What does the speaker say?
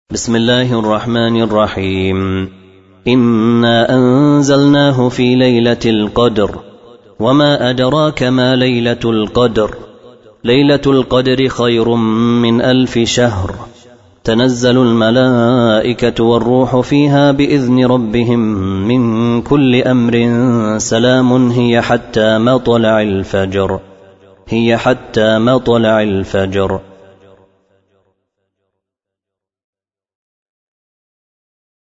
بسم الله الرحمن الرحيم. إنا أنزلناه في ليلة القدر وما أدراك ما ليلة القدر. ليلة القدر خير من 1000 شهر. تنزل الملائكة والروح فيها بإذن ربهم من كل أمر سلام هي حتى مطلع الفجر.